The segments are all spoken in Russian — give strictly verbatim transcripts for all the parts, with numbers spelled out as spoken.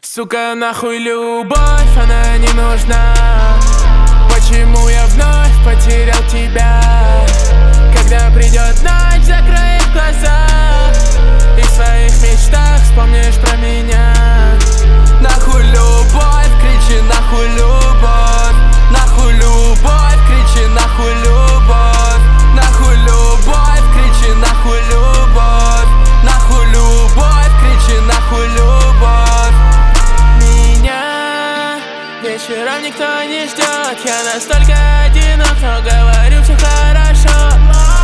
Сука, нахуй любовь, она не нужна. Почему я вновь потерял тебя? Когда придет ночь, закроет глаза и в своих мечтах вспомнишь про меня. Нахуй любовь, кричи нахуй любовь. Нахуй любовь, кричи нахуй любовь. Нахуй любовь, кричи нахуй любовь. Нахуй любовь, кричи нахуй любовь. Меня вечером никто не ждет. Я настолько одинок, но говорю, все хорошо.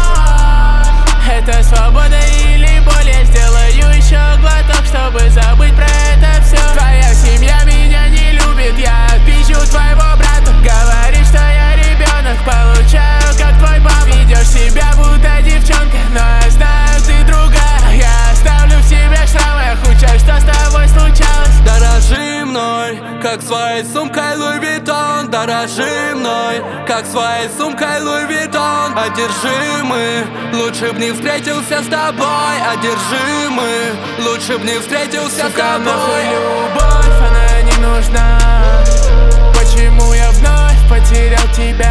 Это свобода или боль? Я сделаю еще глоток, чтобы забыть про это все. Твоя семья меня не любит, я отпизжу твоего брата. Говорит, что я ребенок, получаю как твой папа. Ведешь себя будто девчонка, но я знаю, ты другая. Я оставлю в себе шрамы, я хочу, что с тобой случалось. Дорожи мной, как своей сумкой Луи Виттон. Дорожи мной, как своей сумкой Луи Виттон. Одержимый, лучше б не встретился с тобой. Одержимый, лучше б не встретился Сука, с тобой. нахуй любовь, она не нужна. Почему я вновь потерял тебя?